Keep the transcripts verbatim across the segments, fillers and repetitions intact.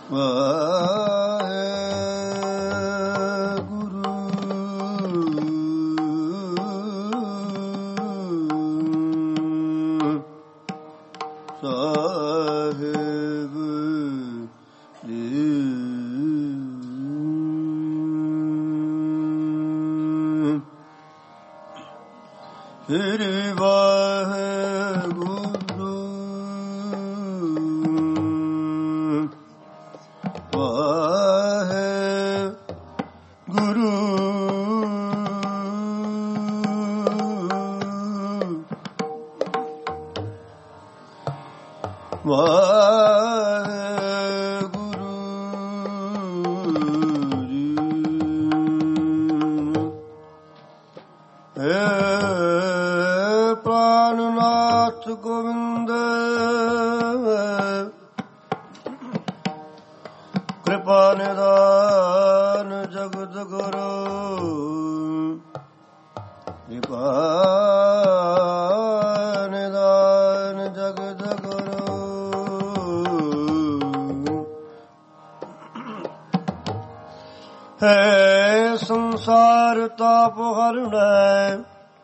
ਹੈ ਸੰਸਾਰ ਤਾਪ ਹਰਣੈ,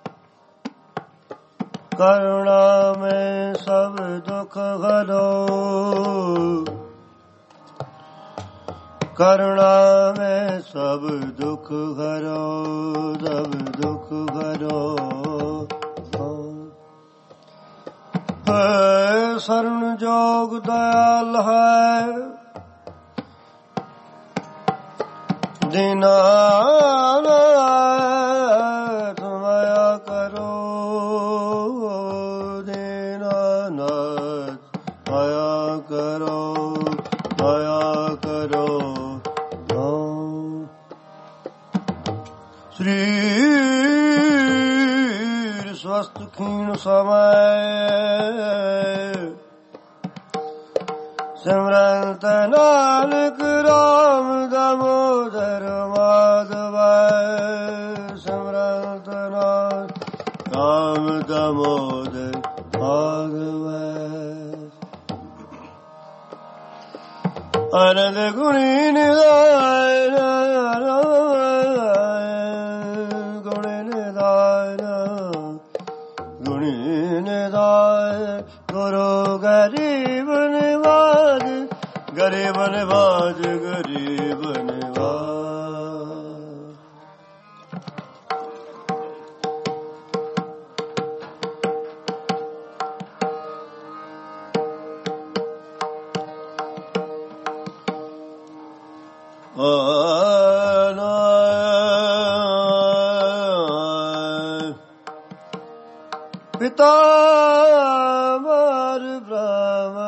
ਕਰੁਣਾ ਮੈਂ ਸਭ ਦੁਖ ਹਰੋ। ਕਰੁਣਾ ਮੈਂ ਸਭ ਦੁਖ ਹਰੋ, ਸਭ ਦੁਖ ਹਰੋ। ਹੈ ਸ਼ਰਨ ਜੋਗ ਦਇਆਲ ਹੈ, ਦੀਨਾਨਾਥ ਮਾਇਆ ਕਰੋ। ਦੀਨਾਨਾਥ ਮਾਇਆ ਕਰੋ, ਮਾਇਆ ਕਰੋ। ਸਰੀਰ ਸਵਸਥ ਖੀਣ ਸਮੈ, ਸਿਮਰੰਤ ਨਾਨਕ ਰਾਮ ਦਮੋਦਰ ਮਾਧਵੈ। ਸਿਮਰੰਤ ਨਾਨਕ ਰਾਮ ਦਮੋਦਰ ਮਾਧਵੈ। ਅਨੰਦ ਗੁਣੀ ਨਿਦਾਨ, ਗੁਣੀ ਨਿਦਾਨ, ਗੁਣੀ ਨਿਦਾਨ। ਗੁਰੂ ਗਰੀਬ ਨਿਵਾਜ, ਗਰੀਬ ਨਿਵਾਜ, ਗਰੀਬ ਨਿਵਾਜ। ਪਿਤਾ ਮਾਰ ਬ੍ਰਹਮ,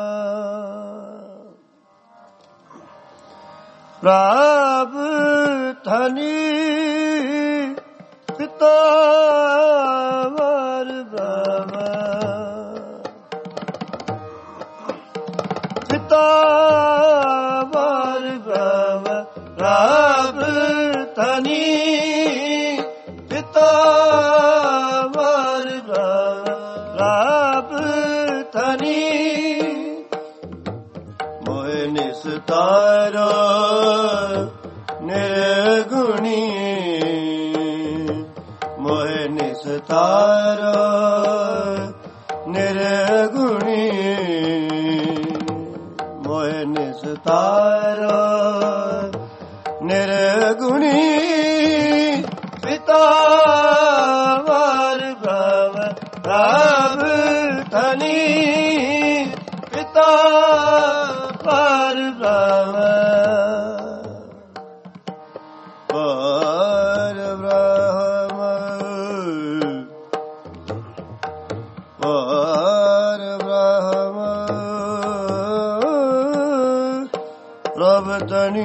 ਪ੍ਰਭ ਧਨੀ। ਪਿਤਾ ਮਾਰ ਬ੍ਰਹਮ, ਪਿਤਾ ਮਾਰ ਬ੍ਰਹਮ, ਪ੍ਰਭ ਧਨੀ। ਪਿਤਾ ਮਾਰ ਬ੍ਰਹਮ, ਪ੍ਰਭ ਧਨੀ। ਮੋਹਿ ਨਿਸਤਾਰੋ ਨਿਰਗੁਣੀ, ਮੋਹਿ ਨਿਸਤਾਰੋ ਨਿਰਗੁਣੀ। ਮੋਹਿ ਨਿਸਤਾਰੋ ਨਿਰਗੁਣੀ। ਪਿਤਾ ਮਾਰ ਬ੍ਰਹਮ, ਪ੍ਰਭ ਧਨੀ। ਪਿਤਾ ਮਾਰ ਬ੍ਰਹਮ, ਪਾਰ ਬ੍ਰਹਮ, ਪਾਰ ਬ੍ਰਹਮ, ਪ੍ਰਭ ਧਨੀ।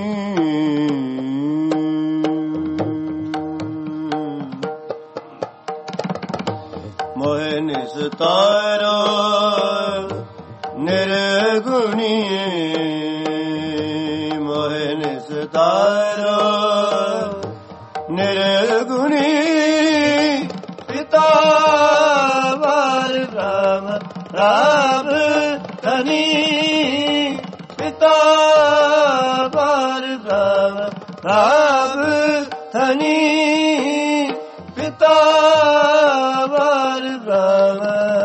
ਮੋਹਿ ਨਿਸਤਾਰੋ ਨਿਰਗੁਣੀ। ਮੋਹਿ ਨਿਸਤਾਰੋ ਨਿਰਗੁਣੀ। ਪਿਤਾ ਮਾਰ ਬ੍ਰਹਮ, ਪ੍ਰਭ ਧਨੀ। ਪਿਤਾ ਪ੍ਰਭ ਧਨੀ ਪਿਤਾ ਵਰ ਬ੍ਰਹਮ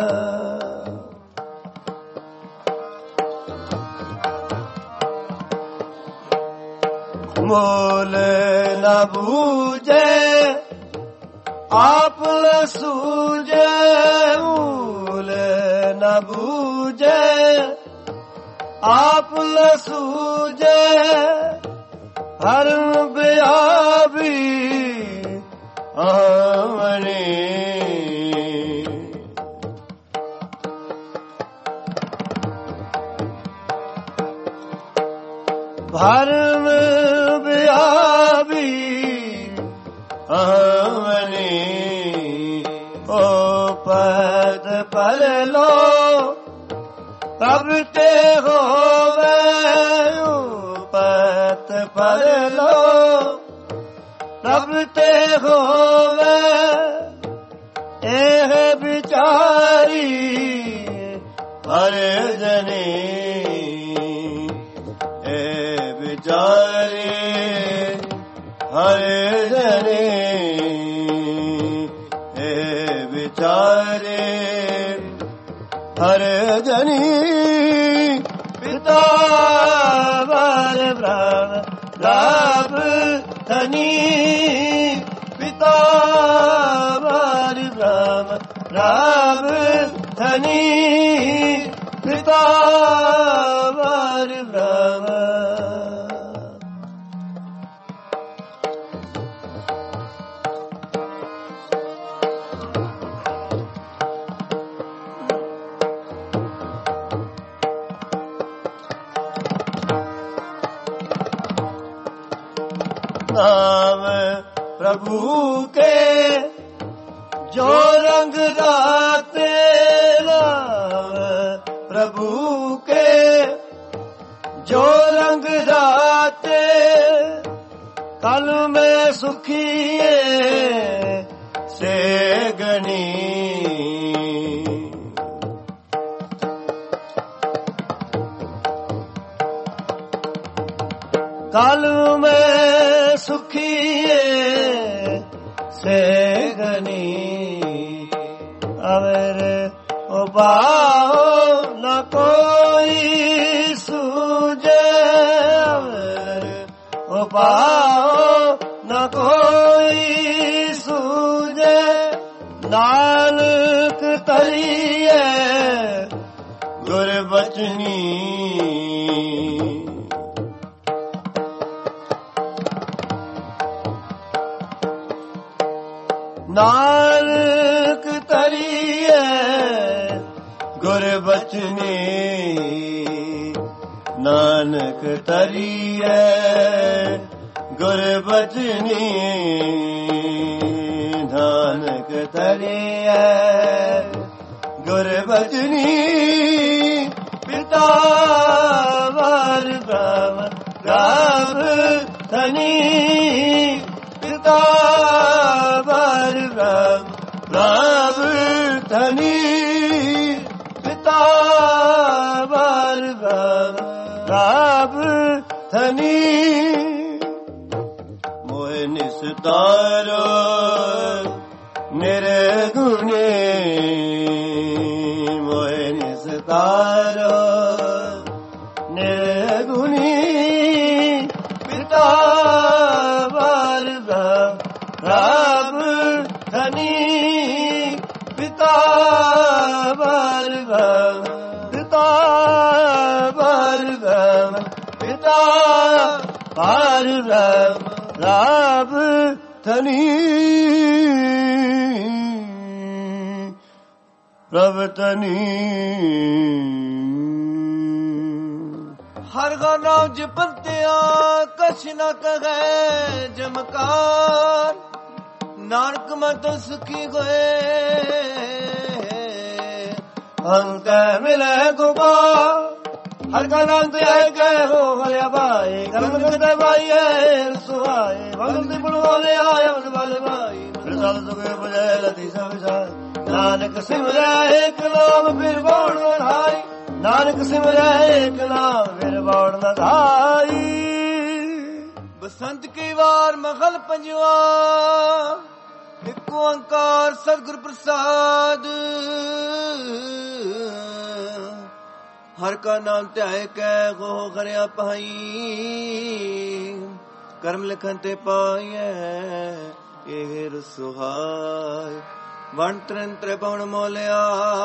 ਮੋਲ ਨ ਬੂਝੇ ਆਪ ਨ ਸੂਝੇ ਮੂਲ ਨ ਬੂਝੇ ਆਪ ਨ ਸੂਝੇ ਹਰਮ ਬਿਆਬੀ ਆਵਣੀ ਭਰਮ ਬਿਆਬੀ ਆਵਣੀ ਓ ਪਦ ਪਰ ਲੋ ਤਬ ਤੇ ਹੋਵੇ ਪਤ ਪਰ ਲੋ ਤਬ ਤੇ ਹੋਵੇ ਇਹ ਵਿਚਾਰੀ ਹਰ ਜਨੀ ਇਹ ਵਿਚਾਰੀ ਹਰ ਜਨੀ ਇਹ ਵਿਚਾਰੇ ਹਰ ਜਨੀ ਪਿਤਾ ਵਰ ਬ੍ਰਹਮ ਪ੍ਰਭ ਧਨੀ ਪਿਤਾ ਵਰ ਬ੍ਰਹਮ ਪ੍ਰਭ ਧਨੀ ਪਿਤਾ ਵਰ ਬ੍ਰਹਮ नाम प्रभु के जो रंग राते नाम प्रभु के जो रंग राते कल में सुखिए से गनी कल में सुखिए से गनी अवर उबाओ न कोई सूझे अवर उबाओ न कोई सूझे नानक तरिए गुरबचनी नानक तरिए गुरबचनी नानक तरिए गुरबचनी नानक तरिए गुरबचनी पिता वर ब्रह्म प्रभ धनी पिता वर ब्रह्म प्रभ धनी पिता वर ब्रह्म प्रभ धनी मोह निस्तारो निर्गुणी मोह निस्तारो निर्गुणी पिता वर ब्रह्म प्रभ धनी पिता वर ब्रह्म पिता वर ब्रह्म पिता वर ब्रह्म प्रभ धनी प्रभ धनी हर का नाम जपतिया कछ न कहे जमकार नानक मत सुखी गए अंक मिले गोपाल हर का नाम तो आए गए हो भले भाई कर्म करते भाई है सुहाए भगवती बुलवाले आए वाले भाई प्रसाद सुखे बजे लती सब नानक सिमरे एक नाम फिर बाण बढ़ाई नानक सिमरे एक नाम फिर बाण न धाई ਬਸੰਤ ਕੀ ਵਾਰ ਮਖਲ ਪੰਜਵਾ ਇੱਕ ਓੰਕਾਰ ਸਤਿਗੁਰ ਪ੍ਰਸਾਦ ਹਰ ਕਾ ਨਾਮ ਧਿਆਏ ਕੈ ਗੋ ਕਰਿਆ ਪਾਈ ਕਰਮ ਲਿਖਨ ਤੇ ਪਾਈਐ ਇਹ ਰਸੁਹਾਇ ਵਣ ਤਰਨ ਤ੍ਰਿਭੁਵਨ ਮੋਲਿਆ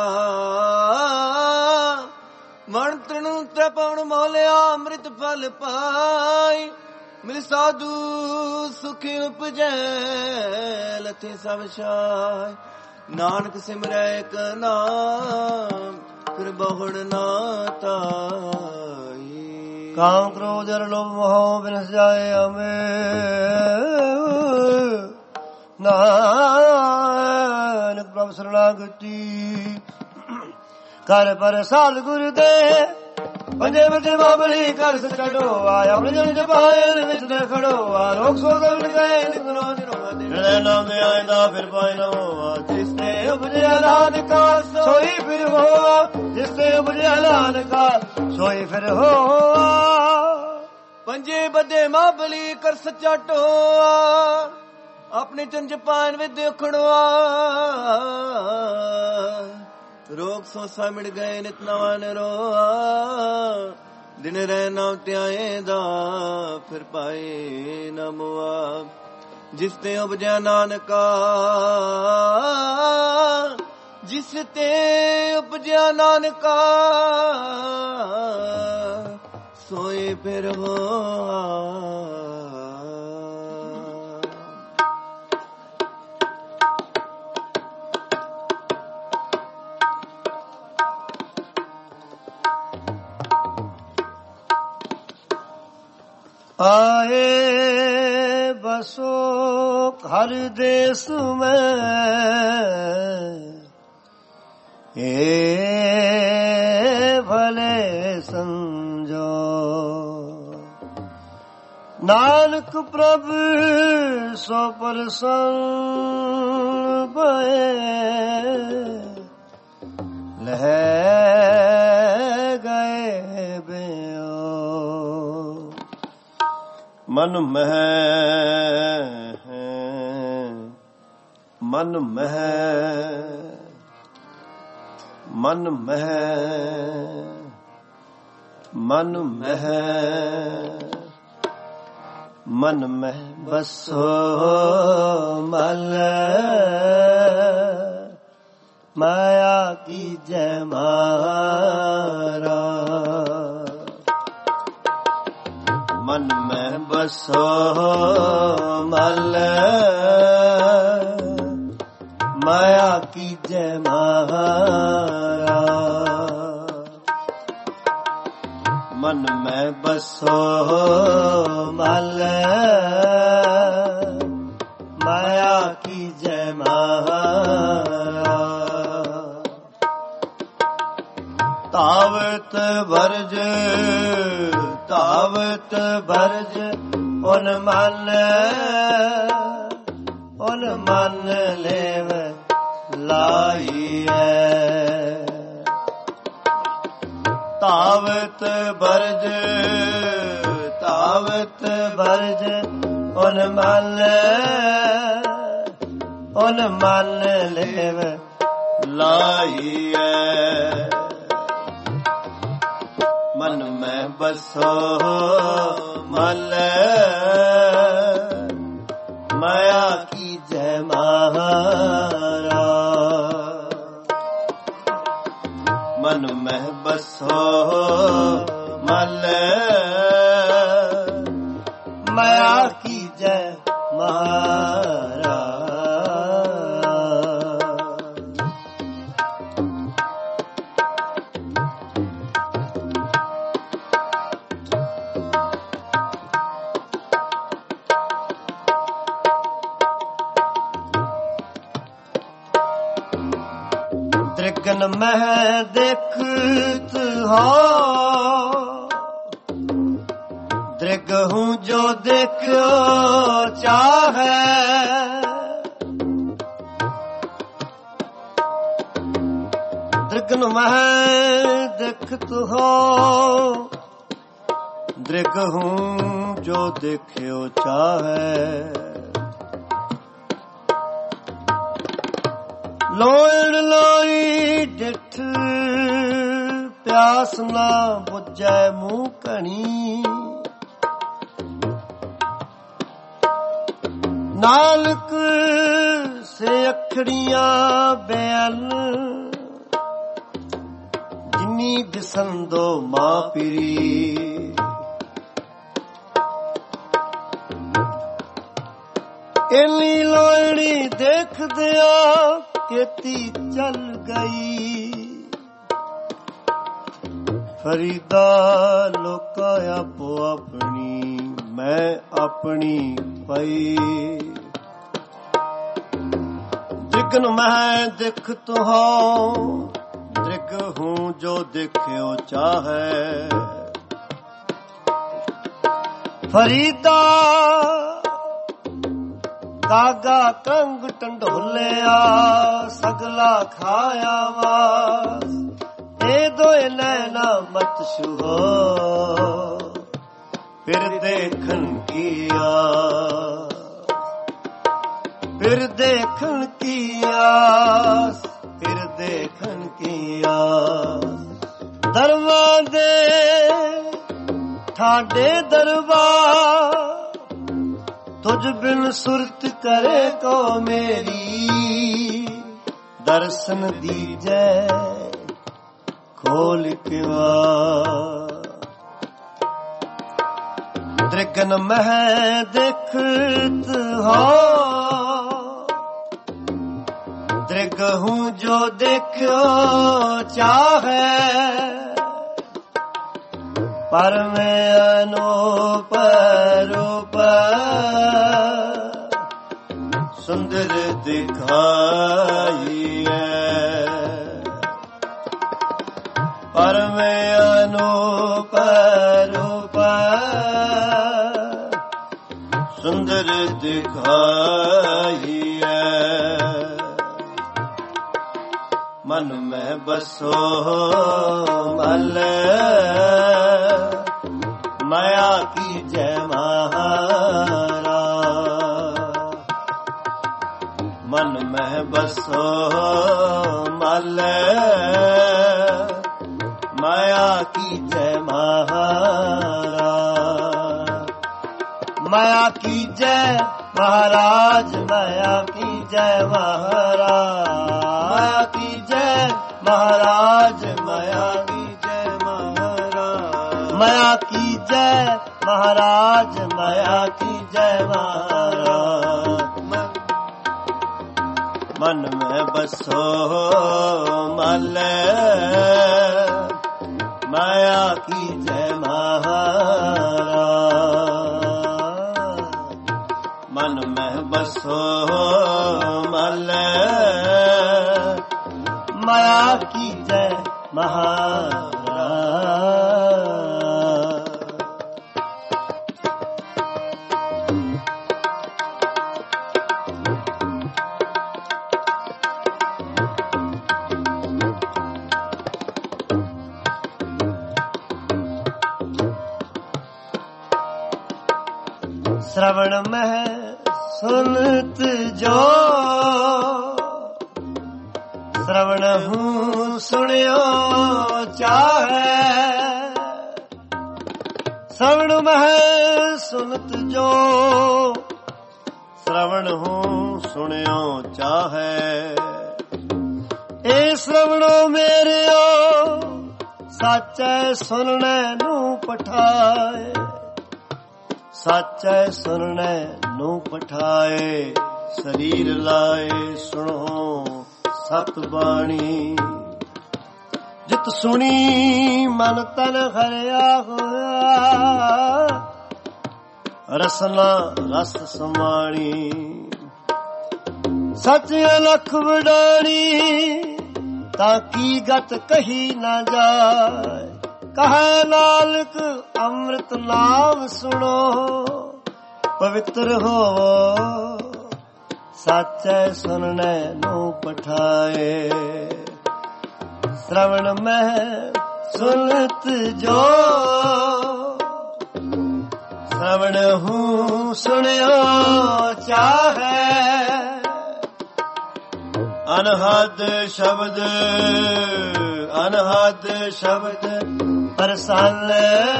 ਵਣ ਤਰਨ ਤ੍ਰਿਭੁਵਨ ਮੋਲਿਆ ਅੰਮ੍ਰਿਤ ਫਲ ਪਾਈ ਮਿਲ ਸਾਧੂ ਸੁਖੀ ਉਪਜੈ ਲਥੇ ਸਭ ਛਾਇ ਨਾਨਕ ਸਿਮਰੈ ਇਕ ਨਾਮ ਫਿਰ ਬਹੁੜ ਨਾ ਤਾਈ ਕਾਮ ਕ੍ਰੋਧ ਜਰ ਲੋਭ ਮੋਹ ਬਿਨਸ ਜਾਏ ਅਮੇ ਨਾਨਕ ਪ੍ਰਭ ਸਰਣਾਗਤੀ ਕਰ ਪ੍ਰਸਾਦ ਗੁਰ ਦੇ ਪੰਜੇ ਬੱਚੇ ਬਾਬਲੀ ਕਰ ਸਚੜੋ ਆਇਆ ਆਪਣੇ ਜਨ ਦੇ ਬਾਹਰ ਵਿੱਚ ਦੇ ਖੜੋ ਆ ਲੋਕ ਸੋ ਗਲ ਗਏ ਨਿਕਲੋ ਨਿਰੋਆ ਦੇ ਨਾਮ ਦੇ ਆਇਦਾ ਫਿਰ ਪਾਇ ਨਾ ਹੋਆ ਜਿਸ ਤੇ ਉਪਜਿਆ ਨਾਨਕ ਸੋਈ ਫਿਰ ਹੋਆ ਜਿਸ ਤੇ ਉਪਜਿਆ ਨਾਨਕ ਸੋਈ ਫਿਰ ਹੋਆ ਪੰਜੇ ਬੱਦੇ ਬਾਬਲੀ ਕਰ ਸਚੜੋ ਆਪਣੇ ਚੰਜ ਪਾਨ ਵਿੱਚ ਦੇਖੜਵਾ ਰੋਗ ਸੋਸਾ ਮਿਟ ਗਏ ਨਿਤ ਨਵਾ ਨਿਰੋਆ ਦਿਨ ਰਹਿ ਨਾਮ ਧਿਆਏ ਦਾ ਫਿਰ ਪਾਏ ਨਾ ਮੁਆ ਜਿਸ ਤੇ ਉਪਜਿਆ ਨਾਨਕਾ ਜਿਸ ਤੇ ਉਪਜਿਆ ਨਾਨਕਾ ਸੋਏ ਫਿਰ ਹੋਆ ਆਏ ਬਸੋ ਹਰ ਦੇਸ ਮੈਂ ਏ ਭਲੇ ਸਮਝੋ ਨਾਨਕ ਪ੍ਰਭ ਸੋ ਪ੍ਰਸੰਨ ਭਏ ਲਹਿ ਗਏ ਬਿਓ ਮਨ ਮਹਿ ਮਨ ਮਹਿ ਮਨ ਮਹਿ ਮਨ ਮਹਿ ਮਨ ਮਹਿ ਬਸੋ ਮਲ ਮਾਇਆ ਕੀ ਜੈ ਮਾਰਾ ਮਨ ਮੈਂ ਬਸੋ ਮਲ ਮਾਇਆ ਕੀ ਜੈ ਮਾਰਾ ਮਨ ਮੈਂ ਬਸੋ ਮਲ ਮਾਇਆ ਕੀ ਜੈ ਮਾਰਾ ਤਾਵਤ ਵਰਜ ਤਾਵਤ ਵਰਜ ਉਨ ਮਨ ਉਨ ਮਨ ਲੇਵ ਲਾਈਐ ਤਾਵਤ ਵਰਜ ਤਾਵਤ ਵਰਜ ਉਨ ਮਨ ਉਨ ਮਨ ਲੇਵ ਲਾਈਐ ਮਨ ਮੈਂ ਬਸੋ ਮਲ ਮਾਇਆ ਕੀ ਜੈ ਮਾਰਾ ਮਨ ਮੈਂ ਬਸੋ ਮਲ ਮਾਇਆ ਕੀ ਜੈ ਮਾਰਾ ਦ੍ਰਿਗਨ ਮਹਿ ਦੇਖਤ ਹੋ ਦ੍ਰਿਗ ਹੂੰ ਜੋ ਦੇਖਿਓ ਚਾਹੈ ਦ੍ਰਿਗਨ ਮਹਿ ਦੇਖਤ ਹੋ ਦ੍ਰਿਗ ਹੂੰ ਜੋ ਦੇਖਿਓ ਚਾਹੈ, ਲੋਇਣ ਲੋਈ ਡਿਠ ਪਿਆਸ ਨਾ ਬੁਝੈ ਮੂੰਹ ਘਣੀ, ਨਾਨਕ ਸੇ ਅਖੜੀਆਂ ਬੈਨ, ਜਿਨੀ ਦਿਸੰਦੋ ਮਾਂ ਪੀਰੀ। ਇੰਨੀ ਲੋਇਣੀ ਦੇਖਦਿਆਂ ਕੇਤੀ ਚੱਲ ਗਈ, ਫਰੀਦਾ ਲੋਕਾ ਆਪੋ ਆਪਣੀ, ਮੈਂ ਆਪਣੀ ਪਈ। ਦ੍ਰਿਗਨ ਮੈਂ ਦਿਖ ਤੁਹਾਂ, ਦ੍ਰਿਗ ਹੂੰ ਜੋ ਦੇਖਿਓ ਚਾਹੈ, ਫਰੀਦਾ ਕਾਗਾ ਕੰਗ ਟੰਡੋਲਿਆ, ਸਗਲਾ ਖਾਇਆ ਵਾਸ, ਇਹ ਦੋਏ ਨੈਣਾ ਮਤ ਛੂਹੋ, ਫਿਰ ਦੇਖਣ ਕੀ ਆਸ, ਫਿਰ ਦੇਖਣ ਕੀ ਆਸ, ਫਿਰ ਦੇਖਣ ਕੀ ਆਸ। ਦਰਬਾਰ ਦੇ ਠਾਡੇ ਦਰਬਾਰ, ਤੁਝ ਬਿਨ ਸੁਰਤ ਕਰੇ ਕੋ ਮੇਰੀ, ਦਰਸ਼ਨ ਦੀਜੈ ਖੋਲ ਕਿਵਾੜ। ਦ੍ਰਿਗਨ ਮਹਿ ਦੇਖਤ ਹੋ, ਦ੍ਰਿਗ ਹੂੰ ਜੋ ਦੇਖਿਓ ਚਾਹੈ, ਪਰਮੇ ਅਨੂਪ ਰੂਪ ਸੁੰਦਰ ਦਿਖਾਈਐ, ਪਰਮੇ ਅਨੂਪ ਰੂਪ ਸੁੰਦਰ ਦਿਖਾਈਐ। ਮਨ ਮੈਂ ਬਸੋ ਮਲ, ਮਾਇਆ ਕੀ ਜੈ ਮਹਾਰਾ। ਮਨ ਮਹਿ ਬਸੋ ਮਲ, ਮਾਇਆ ਕੀ ਜੈ ਮਹਾਰਾ। ਮਾਇਆ ਕੀ ਜੈ ਮਹਾਰਾਜ, ਮਾਇਆ ਕੀ ਜੈ ਮਹਾਰਾਜ, ਮਾਇਆ ਕੀ ਜੈ ਮਹਾਰਾਜ, ਮਾਇਆ ਕੀ ਜੈ ਮਹਾਰਾਜ, ਮਾਇਆ ਕੀ ਜੈ ਮਹਾਰਾਜ, ਮਾਇਆ ਕੀ ਜੈ ਮਹਾਰਾਜ। ਮਨ ਮੈਂ ਬਸੋ ਮਲ, ਮਾਇਆ ਕੀ ਜੈ ਮਹਾਰਾਜ। ਮਨ ਮੈਂ ਬਸੋ ਮਲ, ਮਾਇਆ ਕੀ ਜੈ ਮਹਾਰਾਜ। श्रवण में सुनत जो, श्रवण हूँ सुनियो चाहे। श्रवण में सुनत जो, श्रवण हूँ सुनियो चाहे। ए श्रवणो मेरियो साचे सुनने नू पठाए, साचे सुनने नू पठाए। शरीर लाए सुनो सत बाणी, जित सुनी मन तन हरिया होया। रसना रस समाणी, सच अलख वडाणी, ताकि गत कही न जाए। कहे नानक अमृत नाम सुनो, पवित्र हो साचे सुनने नू पठाए। श्रवण में सुनत जो, ਸਵਣਹੁ ਸੁਣਿਓ ਚਾਹੈ ਅਨਹਦ ਸ਼ਬਦ ਅਨਹਦ ਸ਼ਬਦ ਪ੍ਰਸੰਨ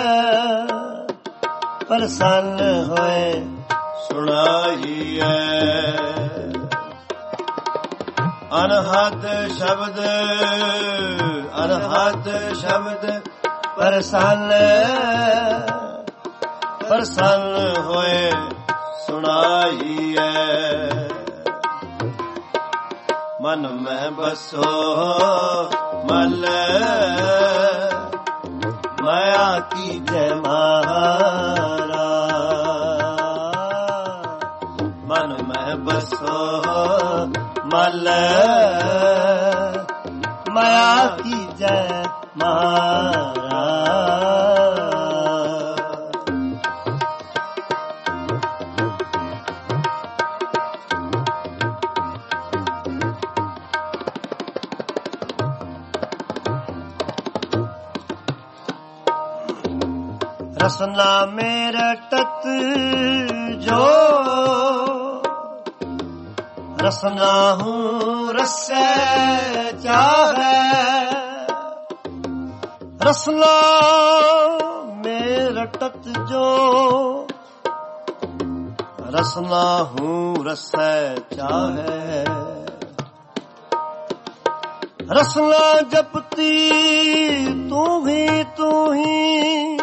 ਪ੍ਰਸੰਨ ਹੋਏ ਸੁਣਾਈਐ ਅਨਹਦ ਸ਼ਬਦ ਅਨਹਦ ਸ਼ਬਦ ਪ੍ਰਸੰਨ ਪ੍ਰਸੰਨ ਹੋਏ ਸੁਣਾਈਐ ਮਨ ਮਹਿ ਬਸੋ ਮਲ ਮਾਇਆ ਕੀ ਜੈ ਮਾਰਾ ਮਨ ਮਹਿ ਬਸੋ ਮਲ ਮਾਇਆ ਕੀ ਜੈ ਮਾਰਾ ਰਸਨਾ ਮੇਰਾ ਤਤ ਜੋ ਰਸਨਾ ਹੂੰ ਰਸੈ ਚਾਹੈ ਰਸਨਾ ਮੇਰਾ ਤਤ ਜੋ ਰਸਨਾ ਹੂੰ ਰਸੈ ਚਾਹੈ ਰਸਨਾ ਜਪਤੀ ਤੂੰ ਹੀ ਤੂੰ ਹੀ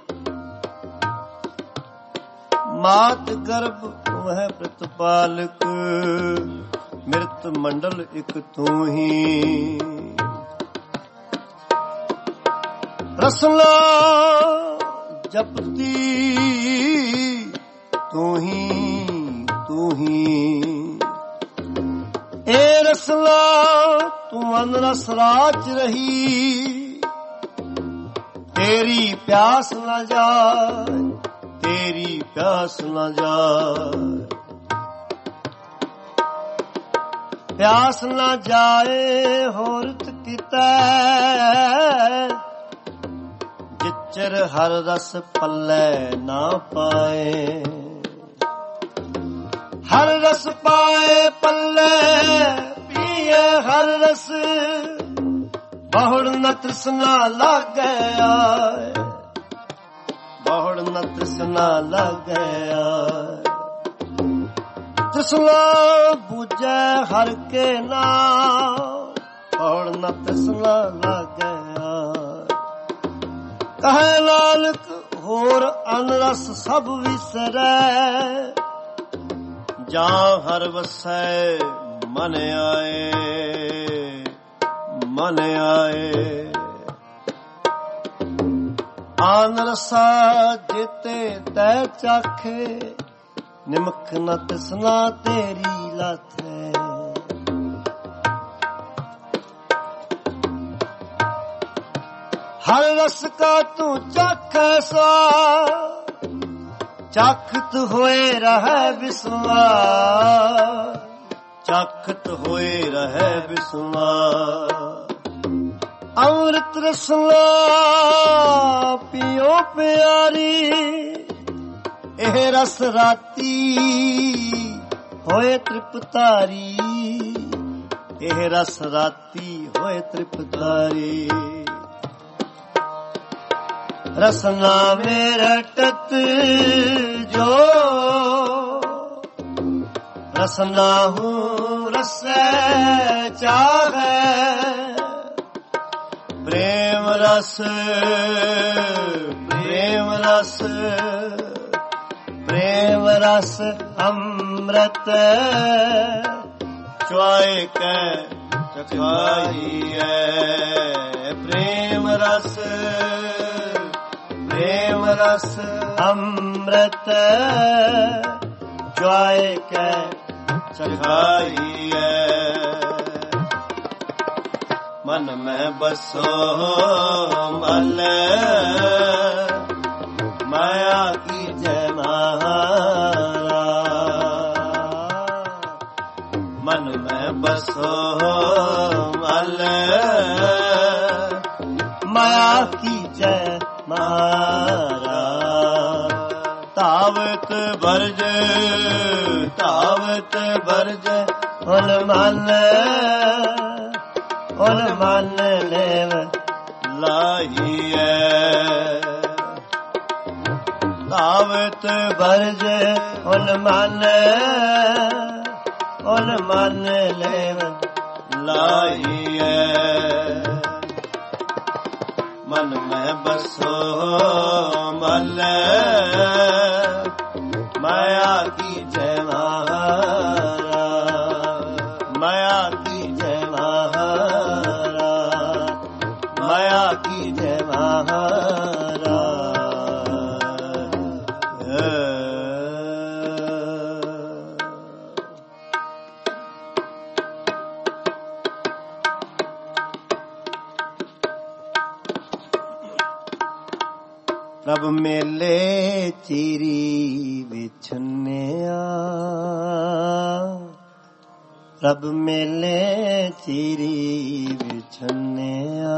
ਮਾਤ ਗਰਭ ਤੂੰ ਹੈ ਪ੍ਰਤਪਾਲਕ ਮਿਰਤ ਮੰਡਲ ਇੱਕ ਤੂੰ ਹੀ ਰਸਨਾ ਜਪਤੀ ਤੂੰ ਹੀ ਤੂੰ ਹੀ ਏ ਰਸਨਾ ਤੂੰ ਅਨਰਸ ਰਾਜ ਰਹੀ ਤੇਰੀ ਪਿਆਸ ਨਾ ਜਾਏ ਤੇਰੀ ਪਿਆਸ ਨਾ ਜਾਏ ਪਿਆਸ ਨਾ ਜਾਏ ਹੋਰਤ ਕੀਤਾ ਜਿਚਰ ਹਰ ਰਸ ਪੱਲੇ ਨਾ ਪਾਏ ਹਰ ਰਸ ਪਾਏ ਪੱਲੇ ਪੀਏ ਹਰ ਰਸ ਬਹੁੜ ਨ ਤ੍ਰਿਸ਼ਨਾ ਲਾਗੈ ਆਏ ਬਹੁੜ ਨ ਤ੍ਰਿਸ਼ਨਾ ਲਾਗਿਆ ਤ੍ਰਿਸ਼ਨਾ ਬੁਝੈ ਹਰ ਕੇ ਨਾਮ ਬਹੁੜ ਨ ਤ੍ਰਿਸ਼ਨਾ ਲਾਗਿਆ ਕਹੈ ਨਾਨਕ ਹੋਰ ਅਨਰਸ ਸਭ ਵਿਸਰੈ ਜਾਂ ਹਰ ਵਸੈ ਮਨ ਆਏ ਮਨ ਆਏ ਆਨ ਰਸਾ ਜਿਤੇ ਤੈ ਚਾਖੇ ਨਿਮਕ ਨ ਤ੍ਰਿਸ਼ਨਾ ਤੇਰੀ ਲਾਥੈ ਹਰ ਰਸ ਕਾ ਤੂੰ ਚਾਖੈ ਸਾ ਚਾਖਤ ਹੋਏ ਰਹਿ ਵਿਸਵਾ ਚਾਖਤ ਹੋਏ ਰਹਿ ਵਿਸਵਾ ਅੰਮ੍ਰਿਤ ਰਸਨਾ ਪਿਓ ਪਿਆਰੀ ਇਹ ਰਸ ਰਾਤੀ ਹੋਏ ਤ੍ਰਿਪਤਾਰੀ ਇਹ ਰਸ ਰਾਤੀ ਹੋਏ ਤ੍ਰਿਪਤਾਰੀ ਰਸਨਾ ਮੇਰਾ ਤਤ ਜੋ ਰਸਨਾ ਹੂੰ ਰਸੈ ਚਾਹੈ ਪ੍ਰੇਮ ਰਸ ਪ੍ਰੇਮ ਰਸ ਪ੍ਰੇਮ ਰਸ ਅੰਮ੍ਰਿਤ ਚੁਆਏ ਕੈ ਚਖਾਈਐ ਪ੍ਰੇਮ ਰਸ ਪ੍ਰੇਮ ਰਸ ਅੰਮ੍ਰਿਤ ਚੁਆਏ ਕੈ ਚਖਾਈਐ ਮਨ ਮੈਂ ਬਸੋ ਮਲ ਮਾਇਆ ਕੀ ਜੈ ਮਾਰਾ ਮਨ ਮੈਂ ਬਸੋ ਮਲ ਮਾਇਆ ਕੀ ਜੈ ਮਾਰਾ ਤਾ ਧਾਵਤ ਬਰਜ ਧਾਵਤ ਬਰਜ ਹੁਣ ਮਨ ਹੁਣ ਮਨ ਲੇਵ ਲਾਈਐ ਧਾਵਤ ਬਰਜ ਹੁਣ ਮਨ ਹੁਣ ਮਨ ਲੇਵ ਲਾਈਐ ਮਨ ਮੈਂ ਬਸੋ ਮਲ ਮਾਇਆ ਕੀ ਜੈ ਮਹਾਰਾ ਮਾਇਆ ਕੀ ਜੈ ਮਹਾਰਾ ਮਾਇਆ ਕੀ ਜੈ ਮਹਾਰਾ ਪ੍ਰਭ ਮੇਲੇ ਚੀਰੀ ਵਿਛੁੰਨਿਆ ਪ੍ਰਭ ਮੇਲੇ ਚੀਰੀ ਵਿਛੁੰਨਿਆ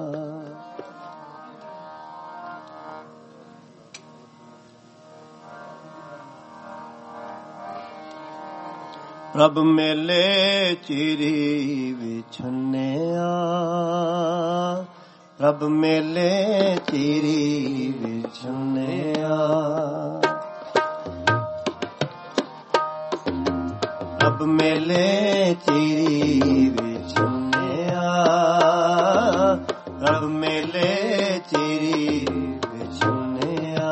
ਪ੍ਰਭ ਮੇਲੇ ਚੀਰੀ ਵਿਛੁੰਨਿਆ ਪ੍ਰਭ ਮੇਲੇ ਚੀਰੀ ਵਿਛੁੰਨਿਆ ਪ੍ਰਭ ਮੇਲੇ ਚੀਰੀ ਵਿਛੁੰਨਿਆ ਪ੍ਰਭ ਮੇਲੇ ਚੀਰੀ ਵਿਛੁੰਨਿਆ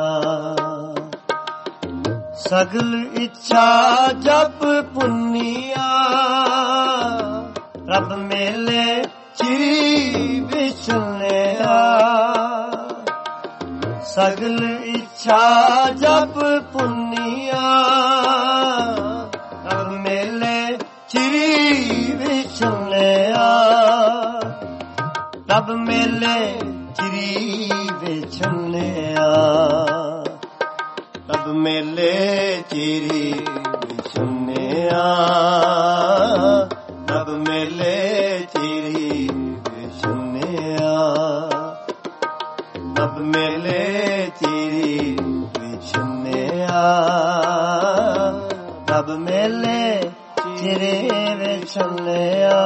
ਸਗਲ ਇੱਛਾ ਜਪ ਪੁੰਨੀਆ ਪ੍ਰਭ ਮੇਲੇ ਚੀਰੀ ਵਿਛੁੰਨਿਆ ਸਗਲ ਇੱਛਾ ਜਪ ਪੁੰਨੀਆ ਪ੍ਰਭ ਮੇਲੇ ਚੀਰੀ ਵਿਛੁੰਨਿਆ ਪ੍ਰਭ ਮੇਲੇ ਚੀਰੀ ਵਿਛੁੰਨਿਆ ਪ੍ਰਭ ਮੇਲੇ ਚੀਰੀ ਵਿਛੁੰਨਿਆ ਪ੍ਰਭ ਮੇਲੇ ਚੀਰੀ ਵਿਛੁੰਨਿਆ ਪ੍ਰਭ ਮੇਲੇ ਚੀਰੀ ਵਿਛੁੰਨਿਆ ਪ੍ਰਭ ਮੇਲੇ ਚੀਰੀ ਵਿਛੁੰਨਿਆ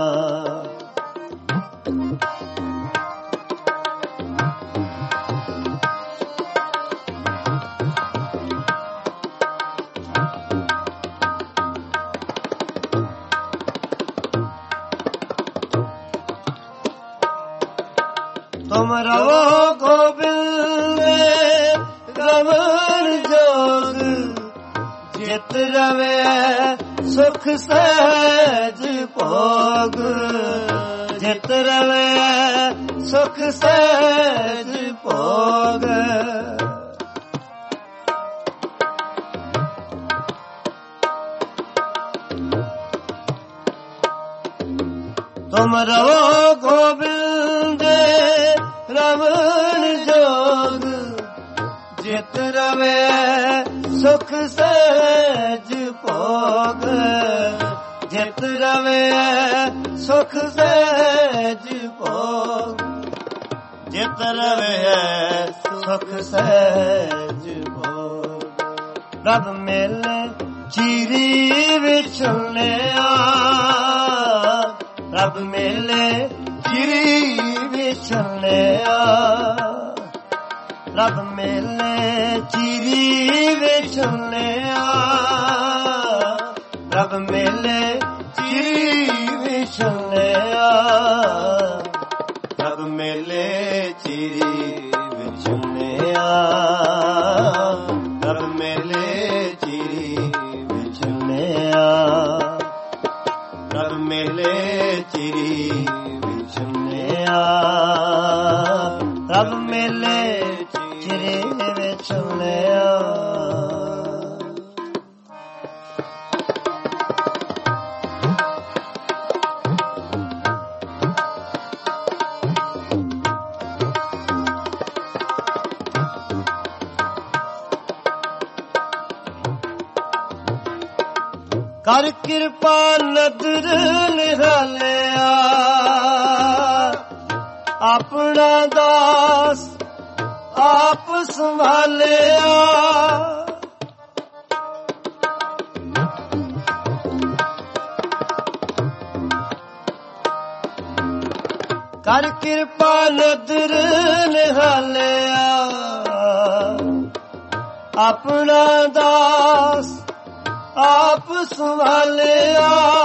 ਤੁਮ ਰਵੋ ਗੋਬਿੰਦ ਰਮਨ ਜੋਗ ਜਿਤ ਰਵੇ ਸੁਖ ਸਹਿਜ ਭੋਗ ਜਿਤ ਰਵੇ ਸੁਖ ਸਹਿਜ ਭੋਗ ਤੁਮ ਰਵੋ ਗੋਬਿੰਦ ਰਮਨ ਜੋਗ ਜਿਤ ਰਵੇ ਸੁਖ ਸਹਿਜ ਭੋਗ ਜਿਤ ਰਵੇ ਸੁਖ ਸਹਿਜ ਭੋਗ ਜਿਤ ਰਵੇ ਸੁਖ ਸਹਿਜ ਭੋਗ ਪ੍ਰਭ ਮੇਲੇ ਚੀਰੀ ਵਿਛੁੰਨਿਆ ਪ੍ਰਭ ਮੇਲੇ ਚੀਰੀ ਵਿਛੁੰਨਿਆ ਪ੍ਰਭ ਮੇਲੇ ਚੀਰੀ ਵਿਛੁੰਨਿਆ ਪ੍ਰਭ ਮੇਲੇ ਚੀਰੀ ਵਿਛੁੰਨਿਆ ਪ੍ਰਭ ਮੇਲੇ ਚੀਰੀ ਵਿਛੁੰਨਿਆ ਪ੍ਰਭ ਮੇਲੇ ਚੀਰੀ ਵਿਛੁੰਨਿਆ ਪ੍ਰਭ ਮੇਲੇ ਚੀਰੀ ਵਿਛੁੰਨਿਆ ਪ੍ਰਭ ਮੇਲੇ ਚੀਰੀ ਵਿਛੁੰਨਿਆ ਕਰ ਕਿਰਪਾ ਨਦਰ ਨਿਹਾਲਿਆ ਆਪਣਾ ਦਾਸ ਆਪ ਸੰਭਾਲਿਆ ਹਰ ਕਿਰਪਾ ਨਦਰ ਨਿਹਾਲਿਆ, ਆਪਣਾ ਦਾਸ ਆਪ ਸੰਭਾਲਿਆ।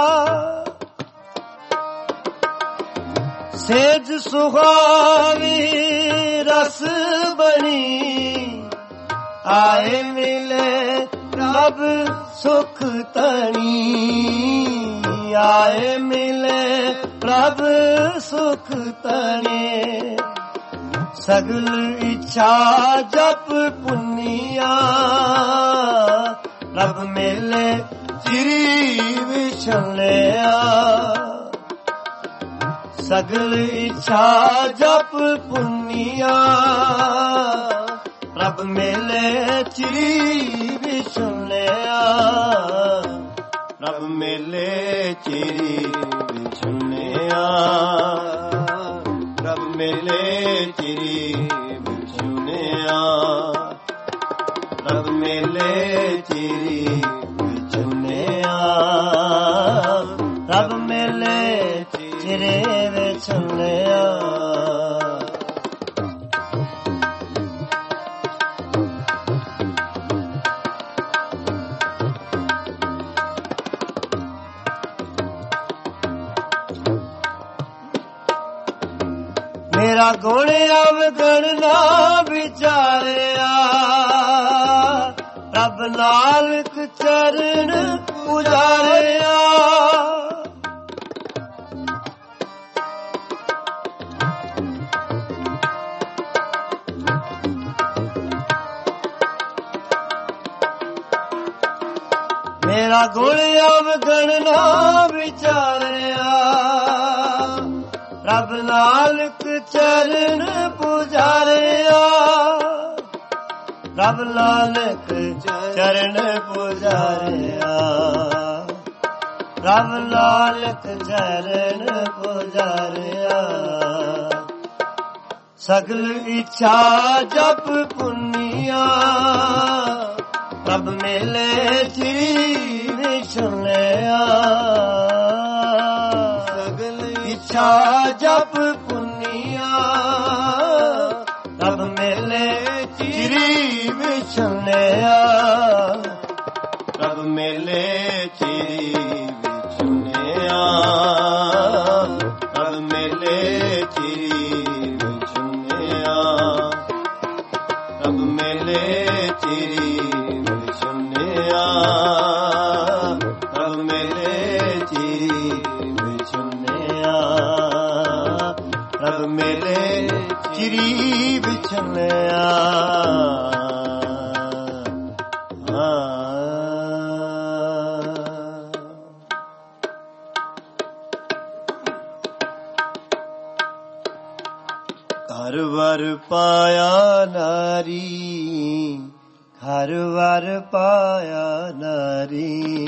ਸੇਜ ਸੁਹਾਵੀ ਰਸ ਬਣੀ, ਆਏ ਮਿਲੇ ਪ੍ਰਭ ਸੁਖ ਤਣੀ, ਆਏ ਮਿਲੇ ਪ੍ਰਭ ਸੁਖ ਤਣੀ। ਸਗਲ ਇੱਛਾ ਜਪ ਪੁੰਨੀਆ, ਪ੍ਰਭ ਮਿਲੇ ਚਿਰੀ ਵਿਛਲਿਆ। ਸਗਲ ਇੱਛਾ ਜਪ ਪੁੰਨੀਆ, ਪ੍ਰਭ ਮਿਲੇ ਚਿਰੀ ਵਿਛਲਿਆ। ਪ੍ਰਭ ਮਿਲੇ ਚਿਰੀ ਵਿਛਲਿਆ, ਪ੍ਰਭ ਮਿਲੇ ਚਿਰੀ ਵਿਛੁਨਿਆ। ਪ੍ਰਭ ਮਿਲੇ ਚਿਰੀ ਵਿਛੁਨਿਆ, ਪ੍ਰਭ ਮਿਲੇ ਚਿਰੀ ਵਿਛੁਨਿਆ। ਮੇਰਾ ਗੁਣ ਅਵਗਣ ਨਾ ਵਿਚਾਰਿਆ, ਰੱਬ ਨਾਨਕ ਚਰਨ ਪੁਜਾਰਿਆ। ਮੇਰਾ ਗੁਣ ਅਵਗਣ ਨਾ ਵਿਚਾਰਿਆ, ਰੱਬ ਨਾਨਕ ਚਰਨ ਪੁਜਾਰਿਆ। ਰੱਬ ਨਾਨਕ ਚਰਨ ਪੁਜਾਰਿਆ, ਰੱਬ ਨਾਨਕ ਚਰਨ ਪੁਜਾਰਿਆ। ਸਗਲ ਇੱਛਾ ਜਪ ਪੁੰਨੀਆ, ਪ੍ਰਭ ਮਿਲੇ ਚਿਰੀ ਵਿਛੁਨਿਆ। ਇੱਛਾ ਜਪ ਪੁੰਨੀਆ, ਪ੍ਰਭ ਮਿਲੇ ਚਿਰੀ ਵਿਛੁਨਿਆ। ਪ੍ਰਭ ਮਿਲੇ ਚਿਰੀ ਵਿਛੁਨਿਆ, ਪ੍ਰਭ ਮਿਲੇ ਚਿਰੀ ਵਿਛੁਨਿਆ। ਪ੍ਰਭ ਮਿਲੇ ਚਿਰੀ ਵਿਛੁਨਿਆ, ਪ੍ਰਭ ਮਿਲੇ ਚਿਰੀ ਵਿਛੁਨਿਆ। ਪ੍ਰਭ ਮਿਲੇ ਚਿਰੀ ਵਿਛੁਨਿਆ। ਘਰ ਵਰ ਪਾਇਆ ਨਾਰੀ, ਘਰ ਵਰ ਪਾਇਆ ਨਾਰੀ।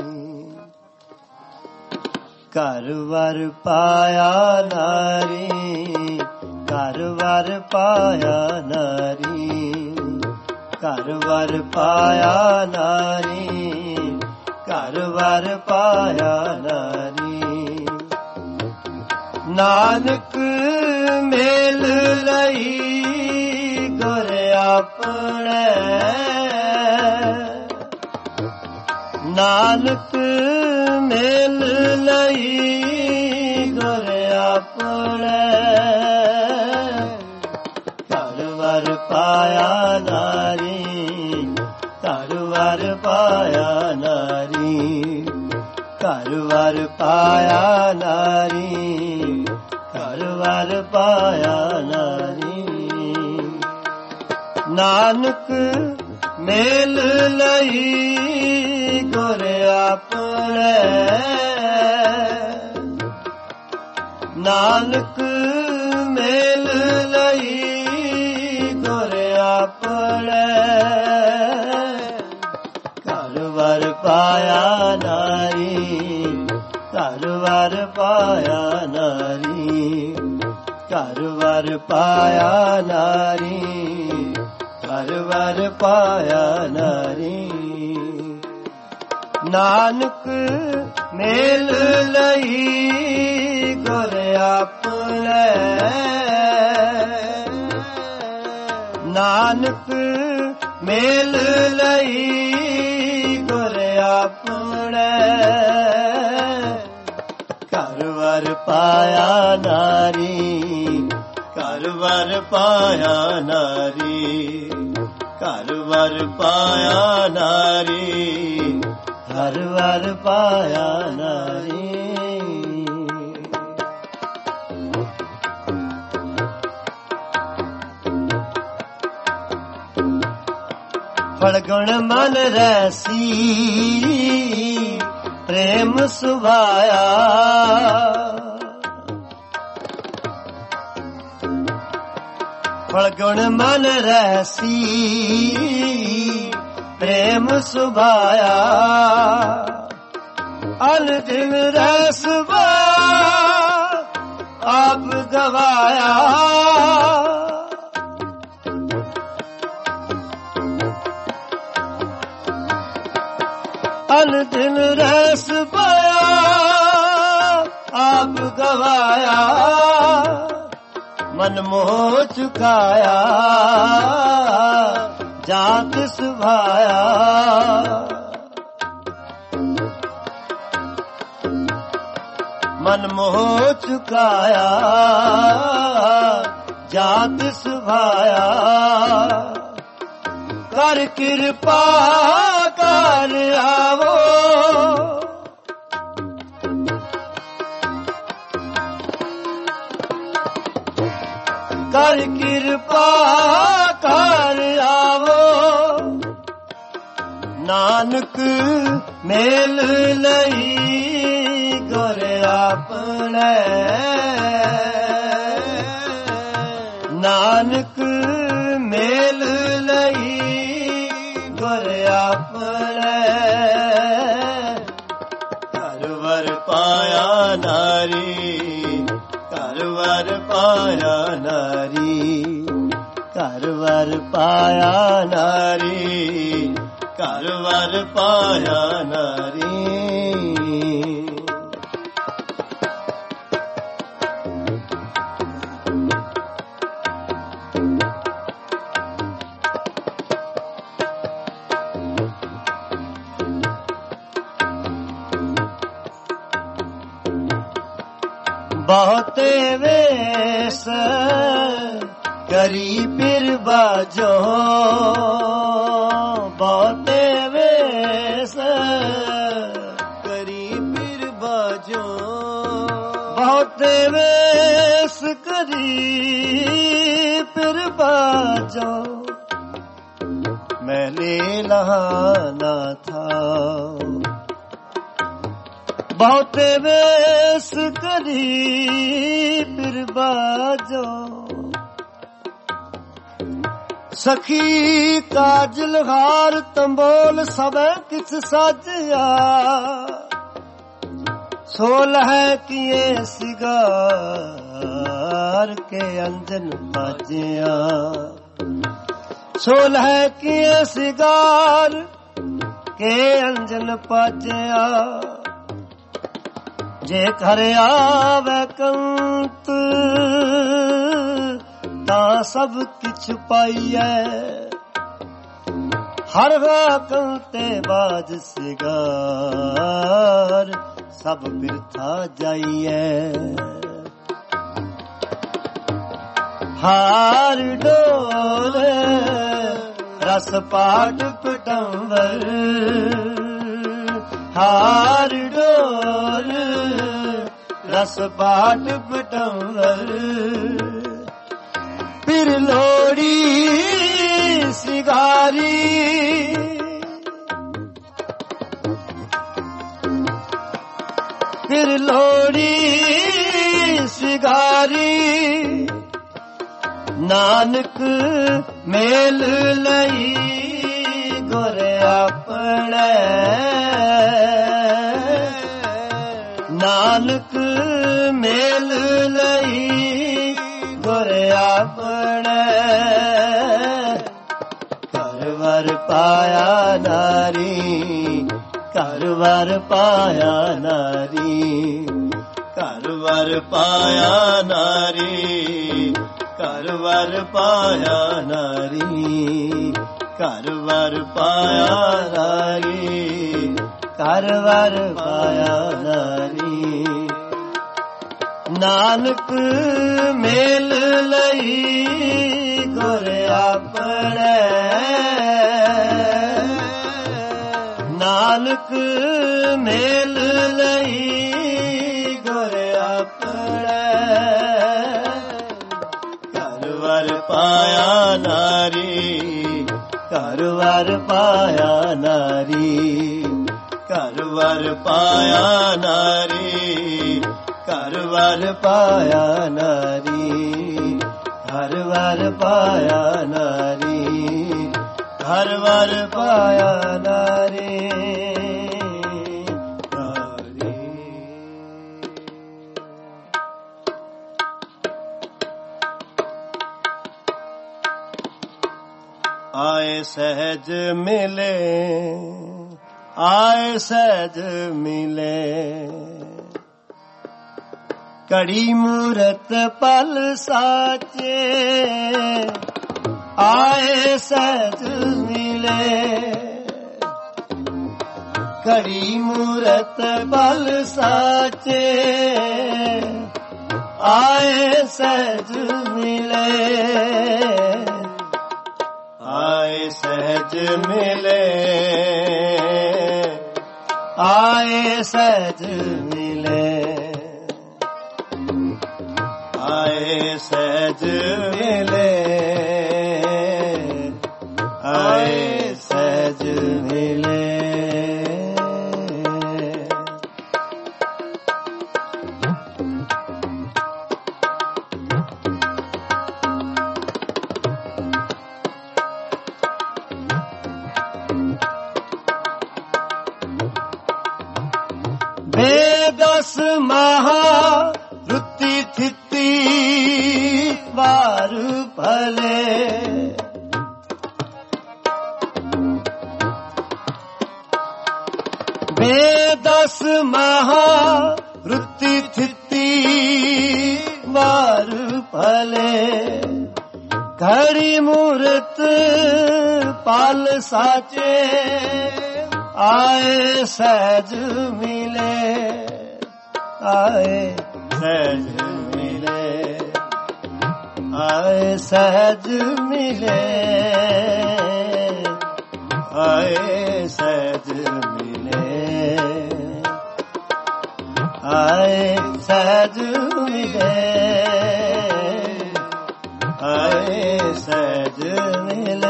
ਘਰ ਵਰ ਪਾਇਆ ਨਾਰੀ, ਘਰ ਵਰ ਪਾਇਆ ਨਾਰੀ। ਘਰ ਵਰ ਪਾਇਆ ਨਾਰੀ, ਘਰ ਵਰ ਪਾਇਆ ਨਾਰੀ। ਨਾਨਕ ਮੇਲ ਲਈ ਗੁਰ ਆਪਣੇ, ਨਾਨਕ ਮੇਲ ਲਈ ਗੁਰ ਆਪਣੇ। ਘਰ ਵਰ ਪਾਇਆ ਨਾਰੀ, ਘਰ ਵਰ ਪਾਇਆ ਨਾਰੀ। ਘਰ ਵਰ ਪਾਇਆ ਨਾਰੀ, ਘਰ ਵਰ ਪਾਇਆ ਨਾਰੀ। ਨਾਨਕ ਮੇਲ ਲਈ ਗੁਰ ਆਪਣੇ, ਨਾਨਕ ਮੇਲ ਲਈ ਗੁਰ ਆਪਣੇ। ਘਰ ਵਰ ਪਾਇਆ ਨਾਰੀ, ਘਰ ਵਰ ਪਾਇਆ ਨਾਰੀ। ਘਰ ਵਰ ਪਾਇਆ ਨਾਰੀ, ਘਰ ਵਰ ਪਾਇਆ ਨਾਰੀ। ਨਾਨਕ ਮੇਲ ਲਈ ਗੁਰ ਆਪਣੇ ਨਾਨਕ ਮੇਲ ਲਈ ਗੁਰ ਆਪਣੇ ਘਰ ਵਰ ਪਾਇਆ ਨਾਰੀ ਘਰ ਵਰ ਪਾਇਆ ਨਾਰੀ ਘਰ ਵਰ ਪਾਇਆ ਨਾਰੀ ਘਰ ਵਰ ਪਾਇਆ ਨਾਰੀ ਫੜਗੁਣ ਮਨ ਰੈਸੀ ਪ੍ਰੇਮ ਸੁਭਾਇਆ ਫੜਗੁਣ ਮਨ ਰੈਸੀ ਪ੍ਰੇਮ ਸੁਭਾਇਆ ਅਲ ਦਿਨ ਰੈਸ ਆਪ ਗਵਾਇਆ ਅਲ ਦਿਨ ਰੈਸ ਪਾਇਆ ਆਪ ਗਵਾਇਆ ਮਨ ਮੋਹ ਚੁਕਾਇਆ ਜਾਤ ਸੁਭਾਇਆ ਮਨ ਮੋਹ ਚੁਕਾਇਆ ਜਾਤ ਸੁਭਾਇਆ ਕਰ ਕਿਰਪਾ ਕਰ ਆਵੋ ਕਰ ਕਿਰਪਾ ਕਰ ਆਵੋ ਨਾਨਕ ਮੇਲ ਲਈ ਗੁਰ ਆਪਣੇ ਨਾਨਕ ਮੇਲ ਲਈ ਗੁਰ ਆਪਣੇ ਘਰ ਵਰ ਪਾਇਆ ਨਾਰੀ ਘਰ ਵਰ ਪਾਇਆ ਨਾਰੀ ਘਰ ਵਰ ਪਾਇਆ ਨਾਰੀ ਘਰ ਵਰ ਪਾਇਆ ਨਾਰੀ ਬਹੁਤੇ ਵੇਸ ਕਰੀ ਫਿਰ ਬਾਜੋ ਬਹੁਤੇ ਵੇਸ ਕਰੀ ਫਿਰ ਬਾਜੋ ਬਹੁਤੇ ਵੇਸ ਕਰੀ ਫਿਰ ਬਾਜੋ ਮੈਲੇ ਲਹਾਨਾ ਥਾ ਬਹੁਤੇ ਵੇਸ ਕਰੀ ਫਿਰ ਬਾਜੋ ਸਖੀ ਕਾਜਲ ਹਾਰ ਤੰਬੋਲ ਸਭੈ ਕਿਛ ਸਾਜਿਆ ਸੋਲ ਹੈ ਕੀਏ ਸਿਗਾਰ ਕੇ ਅੰਜਨ ਪਾਜਿਆ ਸੋਲ ਹੈ ਕੀਏ ਸਿਗਾਰ ਕੇ ਅੰਜਨ ਪਾਜਿਆ ਜੇ ਘਰ ਆਵੇ ਕੰਤ ਤਾਂ ਸਭ ਕਿਛ ਪਾਈਐ ਹਰ ਵਾਕਲ ਤੇ ਬਾਜ ਸਿਗਾਰ ਸਭ ਬਿਰਥਾ ਜਾਈਐ ਹਾਰ ਡੋਲੇ ਰਸ ਪਾਟ ਪਟੰਵਰ ਹਾਰ ਡੋਲ ਰਸ ਪਾਟ ਪਟੰਵਰ ਫਿਰ ਲੋੜੀ ਸਿਗਾਰੀ ਫਿਰ ਲੋੜੀ ਸਿਗਾਰੀ ਨਾਨਕ ਮੇਲ ਲਈ ਗੁਰ ਆਪਣੇ ਨਾਨਕ ਮੇਲ ਲਈ ਗੁਰ ਆਪਣੇ ਘਰ ਵਰ ਪਾਇਆ ਨਾਰੀ ਘਰ ਵਰ ਪਾਇਆ ਨਾਰੀ ਘਰ ਘਰ ਵਰ ਪਾਇਆ ਨਾਰੀ, ਘਰ ਵਰ ਪਾਇਆ ਨਾਰੀ, ਘਰ ਵਰ ਪਾਇਆ ਨਾਰੀ, ਘਰ ਵਰ ਪਾਇਆ ਨਾਰੀ। ਨਾਨਕ ਮੇਲ ਲਈ ਗੁਰ ਆਪਣੇ, ਨਾਨਕ ਮੇਲ ਲਈ ਗੁਰ ਆਪਣੇ, ਘਰ ਵਰ ਪਾਇਆ ਨਾਰੀ, ਘਰ ਵਰ ਪਾਇਆ ਨਾਰੀ, ਘਰ ਵਰ ਪਾਇਆ ਨਾਰੀ, ਘਰ ਵਰ ਪਾਇਆ ਨਾਰੀ, ਘਰ ਵਰ ਪਾਇਆ ਨਾਰੀ, ਘਰ ਵਰ ਪਾਇਆ ਨਾਰੀ, ਨਾਰੀ। ਆਏ ਸਹਿਜ ਮਿਲੇ, ਆਏ ਸਹਿਜ ਮਿਲੇ, ਕੜੀ ਮੂਰਤ ਪਲ ਸਾਚੇ, ਆਏ ਸਹਿਜ ਮਿਲੇ, ਕੜੀ ਮੂਰਤ ਪਲ ਸਾਚੇ, ਆਏ ਸਹਿਜ ਮਿਲੇ, ਆਏ ਸਹਿਜ ਮਿਲੇ, ਆਏ ਸਹਿਜ ਮਿਲੇ, ਆਏ ਸਹਿਜ ਮਿਲੇ, ਆਏ ਸਹਿਜ ਮਿਲੇ। ਬੇਦਸ ਮਹਾ ਰੁੱਤੀ ਥਿੱਤੀ ਵਾਰ ਭਲੇ, ਬੇਦਸ ਮਹਾ ਰੁੱਤੀ ਥਿੱਤੀ ਵਾਰ ਭਲੇ, ਘੜੀ ਮੂਰਤ ਪਲ ਸਾਚੇ, ਆਏ ਸਹਿਜ ਮਿਲੇ, ਆਏ ਸਹਿਜ ਮਿਲੇ, ਆਏ ਸਹਿਜ ਮਿਲੇ, ਆਏ ਸਹਿਜ ਮਿਲੇ, ਆਏ ਸਹਿਜ ਮਿਲੇ, ਆਏ ਸਹਿਜ ਮਿਲੇ।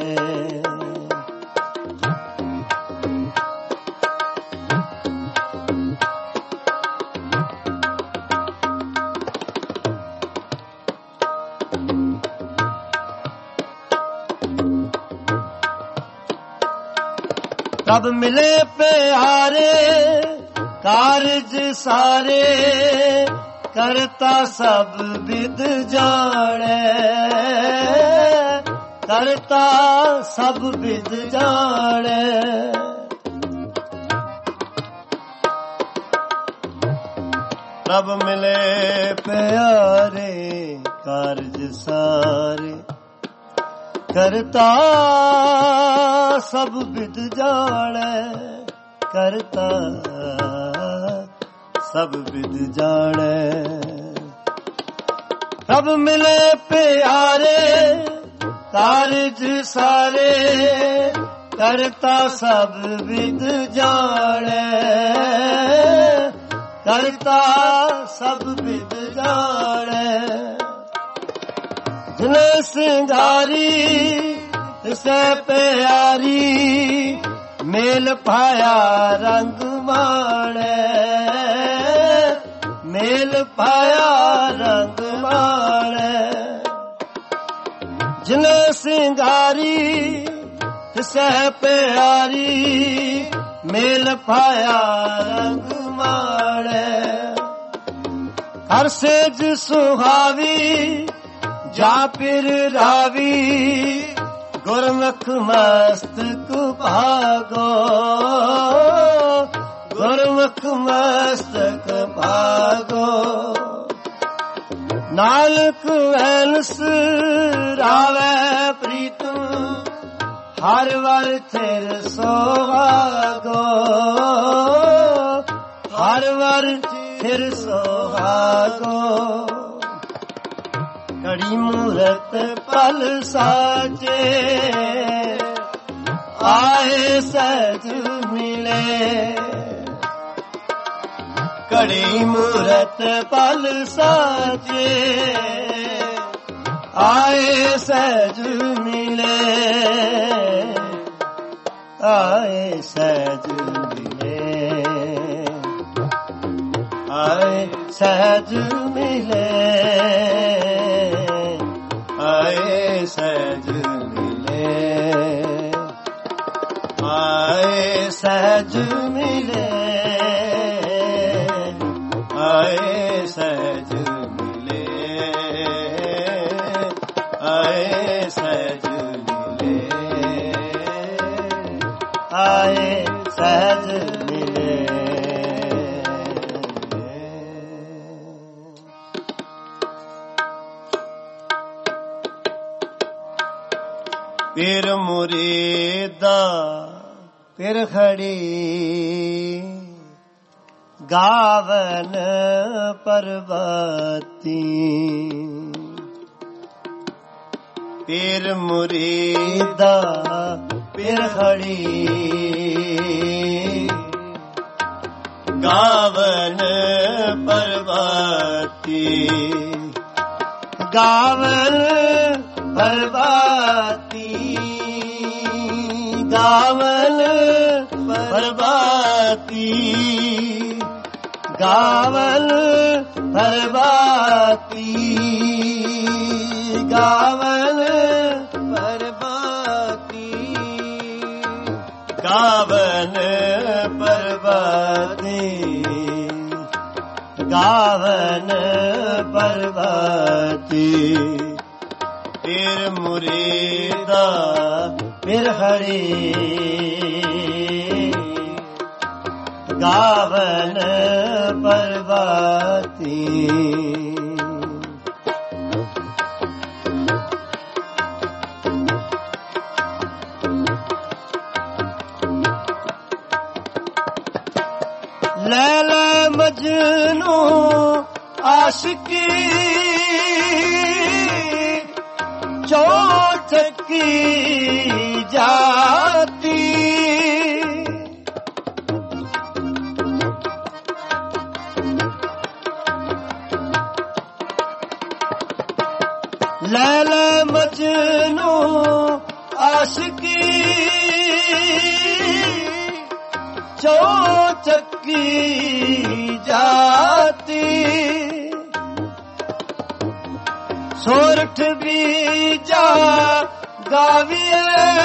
ਤਬ ਮਿਲੇ ਪਿਆਰੇ ਕਾਰਜ ਸਾਰੇ, ਕਰਤਾ ਸਭ ਵਿਦ ਜਾਣੈ, ਕਰਤਾ ਸਭ ਵਿਦ ਜਾਣੈ। ਤਬ ਮਿਲੇ ਪਿਆਰੇ ਕਾਰਜ ਸਾਰੇ, ਕਰਤਾ ਸਭ ਵਿਦ ਜਾਣੈ, ਕਰਤਾ ਸਭ ਵਿਦ ਜਾਣੈ। ਤਬ ਮਿਲੇ ਪਿਆਰੇ ਕਾਰਜ ਸਾਰੇ, ਕਰਤਾ ਸਭ ਵਿਦ ਜਾਣੈ, ਕਰਤਾ ਸਭ ਵਿਦ ਜਾਣੈ। ਜਿਨ ਸਿੰਗਾਰੀ ਤਿਸੈ ਪਿਆਰੀ, ਮੇਲ ਪਾਇਆ ਰੰਗ ਮਾਣੈ, ਮੇਲ ਪਾਇਆ ਰੰਗ ਮਾਣੈ। ਜਿਨ ਸਿੰਗਾਰੀ ਤਿਸੈ ਪਿਆਰੀ, ਮੇਲ ਪਾਇਆ ਰੰਗ ਮਾਣੈ। ਹਰ ਸੇਜ ਸੁਹਾਵੀ ਜਾ ਪਿਰ ਰਾਵੀ, ਗੁਰਮੁਖ ਮਸਤਕ ਭਾਗੋ, ਗੁਰਮੁਖ ਮਸਤਕ ਭਾਗੋ ਨਾਨਕ ਐਨਸ ਰਾਵੈ ਪ੍ਰੀਤਮ ਹਰ ਵਰ ਥਿਰ ਸੁਹਾਗੋ ਹਰ ਵਰ ਥਿਰ ਸੁਹਾਗੋ ਘੜੀ ਮੂਰਤ ਪਲ ਸਾਚੇ ਆਏ ਸਹਿਜ ਮਿਲੇ ਘੜੀ ਮੂਰਤ ਪਲ ਸਾਚੇ ਆਏ ਸਹਿਜ ਮਿਲੇ ਆਏ ਸਹਿਜ ਮਿਲੇ ਆਏ ਸਹਿਜ ਮਿਲੇ ਆਏ ਸਹਿਜ ਮਿਲੇ ਆਏ ਸਹਿਜ ਮਿਲੇ ਆਏ ਸਹਿਜ ਮਿਲੇ ਆਏ ਸਹਿਜ ਮਿਲੇ ਆਏ ਸਹਿਜ ਮਿਲੇ ਪੀਰ ਮੁਰੀਦਾ ਫਿਰ ਖੜੀ ਗਾਵਨ ਪਰਬਤੀ ਪੀਰ ਮੁਰੀਦਾ ਫਿਰ ਖੜੀ ਗਾਵਨ ਪਰਬਤੀ ਗਾਵਨ ਪਰਬਤੀ ਗਾਵਨ ਪਰਬਤੀ ਗਾਵਨ ਪਰਬਤੀ ਗਾਵਨ ਪਰਬਤੀ ਗਾਵਨ ਪਰਬਤੀ ਗਾਵਨ ਪਰਬਤੀ ਪੀਰ ਮੁਰੀਦਾ ਫਿਰ ਹਰੀ ਗਾਵਨ ਪਰਬਤੀ ਲੈਲਾ ਮਜਨੂ ਆਸ਼ਿਕੀ ਚੋਚਕੀ ਜਾਤੀ ਲੈਲਾ ਮਜਨੂ ਆਸ਼ਿਕੀ ਚੋਚਕੀ ਜਾਤੀ ਸੋਰਠ ਬੀਜਾ ਗਾਵੀਏ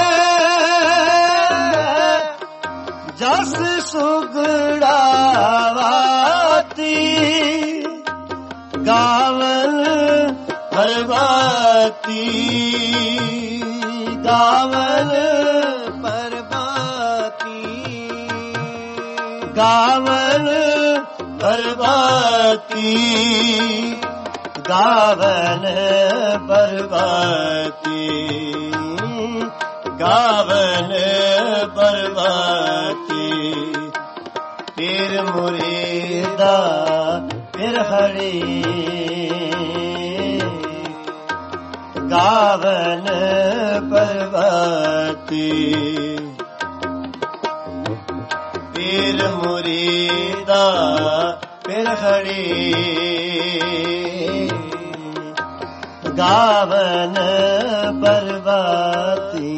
ਜਸ ਸੁਗੜਾਵਾਤੀ ਗਾਵਨ ਪਰਬਤੀ ਗਾਵਨ ਪਰਬਤੀ ਗਾਵਨ ਪਰਬਤੀ ਗਾਵਨ ਪਰਬਤੀ ਗਾਵਨ ਪਰਬਤੀ ਪੀਰ ਮੁਰੀਦਾ ਫਿਰ ਹਰੀ ਗਾਵਨ ਪਰਬਤੀ ਪੀਰ ਮੁਰੀਦਾ ਫਿਰ ਹਰੀ ਗਾਵਨ ਪਰਬਤੀ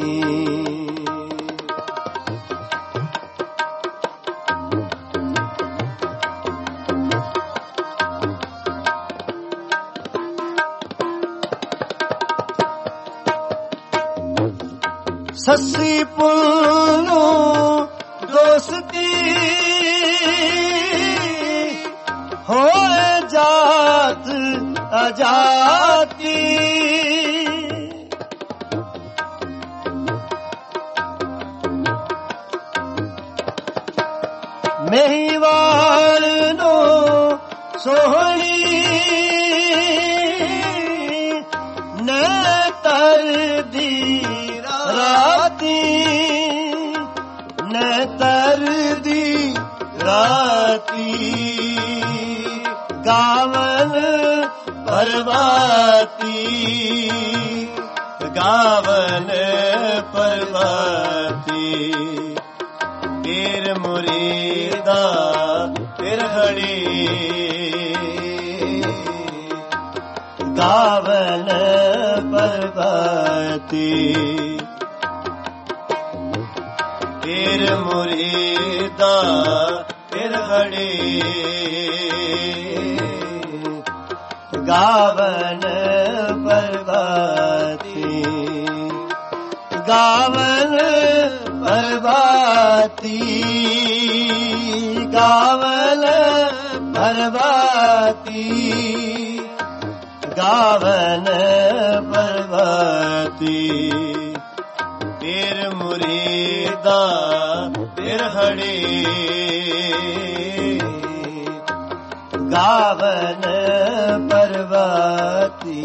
ਸੱਸੀ ਪੁੰਨ ਨੂੰ ਦੋਸਤੀ ਹੋਏ ਜਾਤ ਅਜਾਤੀ ਮਹੀਵਾਲ ਨੂੰ ਸੋਹਣੀ ਨੈ ਤਰਦੀ ਰਾਤੀ ਨੈ ਤਰਦੀ ਰਾਤੀ ਗਾਵਨ ਪਰਵਾਤੀ ਗਾਵਨ ਪਰਵਾਤੀ ਪੀਰ ਮੁਰੀਦਾ ਫਿਰ ਖੜੀ ਗਾਵਨ ਪਰਵਾਤੀ ਪੀਰ ਮੁਰੀਦਾ ਫਿਰ ਖੜੀ ਗਾਵਨ ਪਰਵਾਤੀ ਗਾਵਨ ਪਰਵਾਤੀ ਗਾਵਨ ਪਰਵਾਤੀ ਗਾਵਨ ਪਰਵਾਤੀ ਪੀਰ ਮੁਰੀਦਾ ਫਿਰ ਖੜੀ ਗਾਵਨ ਪਰਵਾਤੀ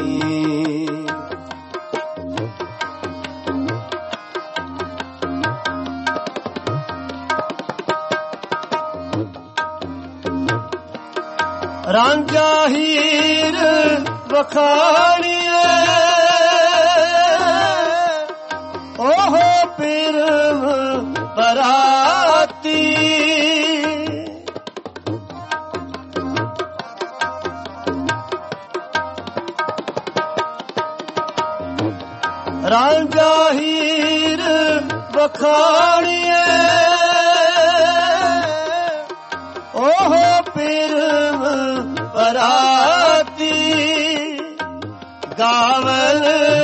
ਰਾਂਝਾ ਹੀਰ ਵਖਾਣੀਏ ਓਹ ਪਿਰਮ ਬਰਾਤੀ ਰਾਂਝਾ ਹੀਰ ਵਖਾਣੀਏ ਓਹ ਪਿਰਮ ਬਰਾਤੀ ਗਾਵਨ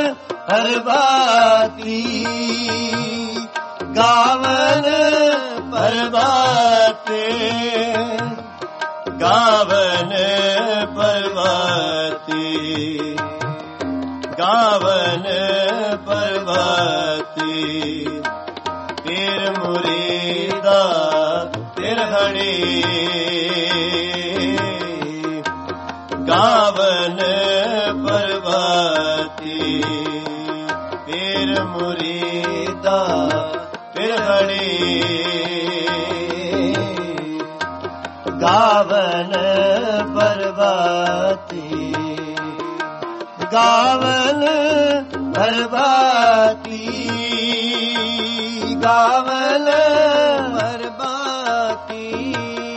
ਪਰਵਾਤੀ ਗਾਵਨ ਪਰਵਾਤੇ ਗਾਵਨ ਪਰਵਾਤੀ ਗਾਵਨ ਪਰਵਾਤੀ ਪੀਰ ਮੁਰੀਦਾ ਫਿਰ ਖੜੀ ਗਾਵਨ ਪਰਵਾਤੀ ਪੀਰ ਮੁਰੀਦਾ ਫਿਰ ਖੜੀ ਗਾਵਨ ਪਰਵਾਤੀ ਗਾਵਨ ਪਰਵਾਤੀ ਗਾਵਨ ਪਰਵਾਤੀ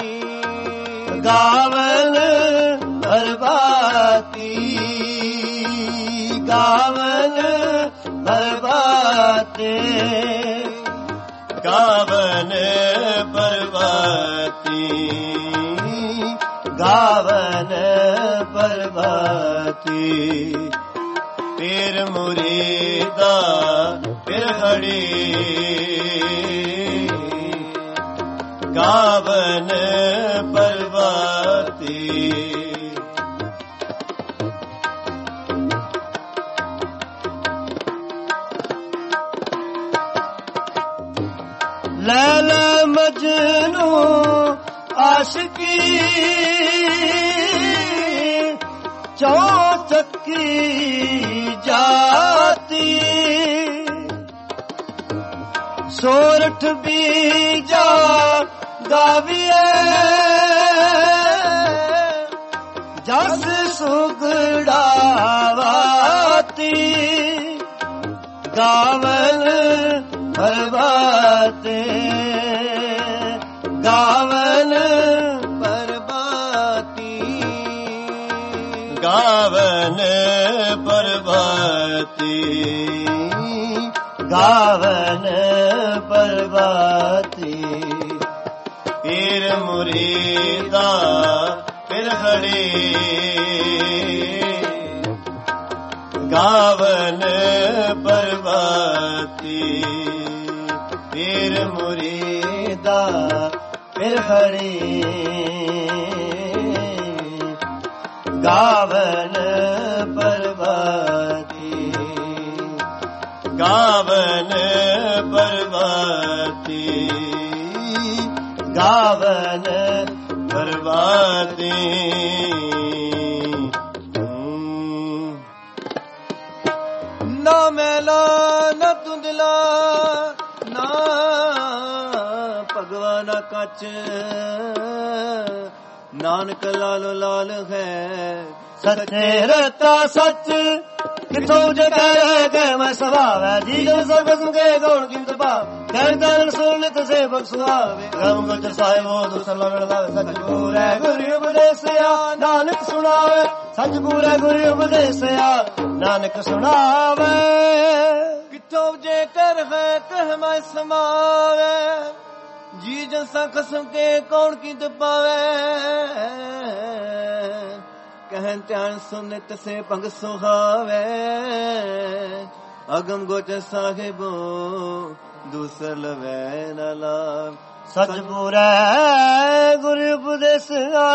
ਗਾਵਨ ਪਰਵਾਤੀ ਗਾਵਨ ਪਰਵਾਤੇ ਗਾਵਨ ਪਰਵਾਤੀ ਗਾਵਨ ਪਰਵਾਤੀ ਪੀਰ ਮੁਰੀਦਾ ਫਿਰ ਖੜੀ ਗਾਵਨ ਪਰਵਾਤੀ ਲੈਲਾ ਮਜਨੂ ਆਸ਼ਕੀ ਚੌਚਕੀ ਜਾਤੀ ਸੋਰਠ ਬੀਜਾ ਗਾਵੀਏ ਜਸ ਸੁਗੜਾਵਾਤੀ ਗਾਵਨ ਪਰਵਾਤੇ ਗਾਵਨ ਪਰਵਾਤੀ ਗਾਵਨ ਪਰਵਾਤੀ ਗਾਵਨ ਪਰਵਾਤੀ ਪੀਰ ਮੁਰੀਦਾ ਫਿਰ ਖੜੀ ਗਾਵਨ ਪਰਵਾਤੀ ਪੀਰ ਮੁਰੀਦਾ ਫਿਰ ਖੜੀ ਗਾਵਨ ਪਰਵਾਤੀ ਗਾਵਨ ਪਰਵਾਤੀ ਗਾਵਨ ਬਰਬਾਦੀ ਨਾ ਮੈਲਾ ਨਾ ਧੁੰਦਲਾ ਨਾ ਭਗਵਾਨਾ ਕੱਚ ਨਾਨਕ ਲਾਲੋ ਲਾਲ ਹੈ ਸੱਚੇ ਰਤਾ ਸੱਚ ਕਿਥੋਂ ਜਗੈ ਗੈ ਮੈਂ ਸੁਭਾਵੈ ਜੀ ਜਨ ਸਭ ਸੁਗੇ ਗੌਣ ਕੀਮਤ ਭਾਵ ਕਹਿ ਤਨ ਸੁਣਿਤ ਸੇ ਬਖਸ਼ਵਾਵੇ ਗਮ ਗੁਰ ਸਾਹਿਬੋ ਦੁਸਲਾ ਮਿਲਦਾ ਸੱਚ ਪੂਰੈ ਗੁਰੂ ਉਪਦੇਸਿਆ ਨਾਨਕ ਸੁਣਾਵੇ ਸੱਚ ਪੂਰੈ ਗੁਰੂ ਉਪਦੇਸਿਆ ਨਾਨਕ ਸੁਣਾਵੇ ਕਿਥੋਂ ਜੇ ਕਰ ਹੈ ਕਹਿ ਮੈਂ ਸਮਾਵੇ ਜੀ ਜਨ ਸਖ ਸੁਗੇ ਕੌਣ ਕੀਮਤ ਪਾਵੇ ਕਹਿਨ ਧਿਆਨ ਸੁਨਿਤ ਸੇ ਭੰਗ ਸੁਹਾਵੇ ਅਗਮ ਗੋਚਰ ਸਾਹਿਬੋ ਦੂਸਰ ਲਵੈ ਨ ਲਾਭ ਸੱਚ ਪੂਰੈ ਗੁਰੂ ਉਪਦੇਸਿਆ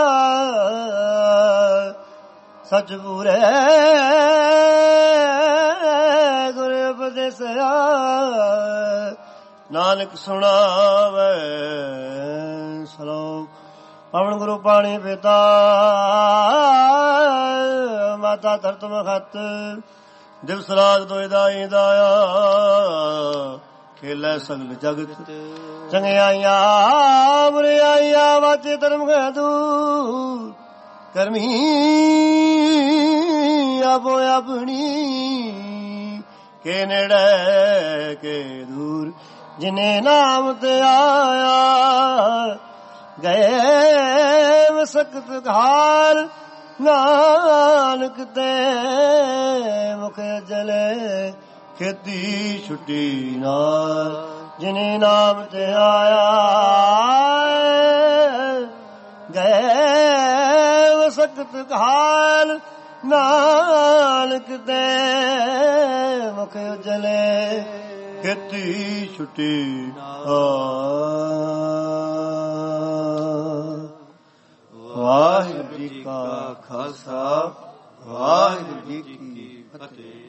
ਸੱਚ ਪੂਰੈ ਗੁਰੂ ਉਪਦੇਸਿਆ ਨਾਨਕ ਸੁਣਾਵੇ ਸਲੋਕ ਪਵਨ ਗੁਰੂ ਪਾਣੀ ਪਿਤਾ ਮਾਤਾ ਧਰਤ ਮਖਤ ਦਿਵਸ ਰਾਤ ਦੋਇ ਦਾਈ ਦਾਇਆ ਖੇਲੇ ਸਗਲ ਜਗਤ ਚੰਗਿਆਈਆਂ ਬੁਰਿਆਈਆਂ ਵਾਚੇ ਧਰਮ ਗਦੂ ਕਰਮੀ ਆਪੋ ਆਪਣੀ ਕੇ ਨੇੜੇ ਕੇ ਦੂਰ ਜਿਨੇ ਨਾਮ ਤੇ ਆਇਆ ਗਏ ਮਸਕਤ ਘਾਲ ਨਾਨਕ ਤੇ ਮੁਖ ਜਲੇ ਖੇਤੀ ਛੁੱਟੀ ਨਾਲ ਜਿਨੇ ਨਾਮ ਤੇ ਆਇਆ ਗਏ ਮਸਕਤ ਘਾਲ ਨਾਨਕ ਤੇ ਮੁਖ ਜਲੇ ਖੇਤੀ ਛੁੱਟੀ ਵਾਹਿਗੁਰੂ ਜੀ ਕਾ ਖਾਲਸਾ ਵਾਹਿਗੁਰੂ ਜੀ ਕੀ ਫਤਿਹ।